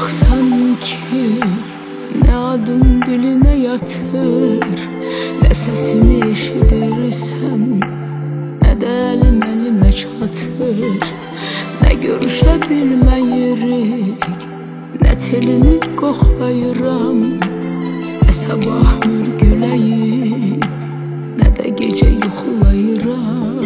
sanki, ne adın diline yatır, ne sesimi eşidirsen, ne de elim elime çatır. Ne görüşebilmeyirik, ne telini koklayıram, ne sabah mürgüleyip, ne de gece yuxulayıram.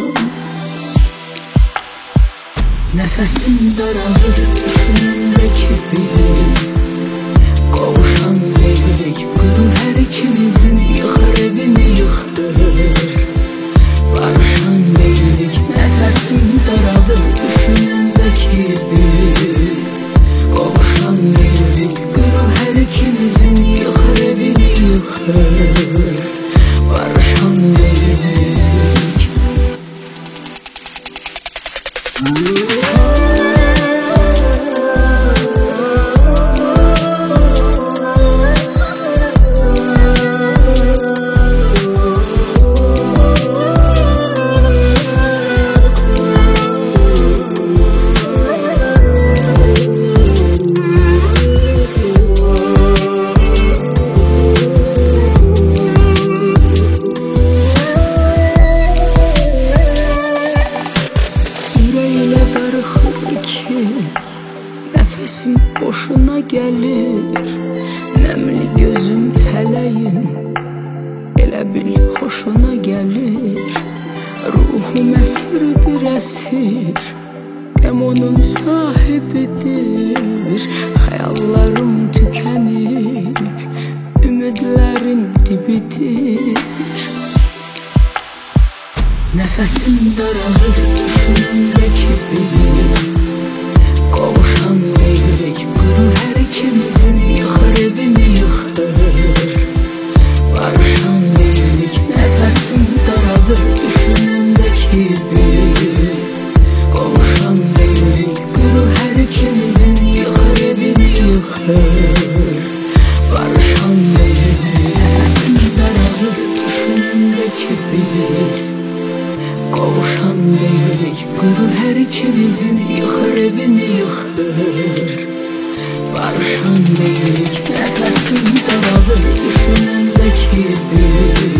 Nefesim daralır düşünəndə ki biz qovuşan deyirik, qırır hər ikimizin, yıxır evini yıxır. Barışan deyirik, nefesim daralır düşünəndə ki biz qovuşan deyirik, qırır hər ikimizin, yıxır evini yıxır. Barışan deyirik. Nefesim boşuna gelir, nemli gözüm fələyin, elə bil xoşuna gelir. Ruhum əsirdir əsir, qəm onun sahibidir. Xəyallarım tükənib, ümidlərin dibidir. Nefesim daralır düşünəndə ki biz qovuşan deyirik, qırır hər ikimizin, yıxır evini yıxır. Barışan deyirik, nefesim daralır düşünəndə ki biz qovuşan deyirik, qırır hər ikimizin, yıxır evini yıxır. Barışan deyirik, nefesim daralır düşünəndə ki biz qovuşan deyirik, qırır hər ikimizin, yıxır evini yıxır. Barışan deyirik, nefesim daralır düşünəndə ki biz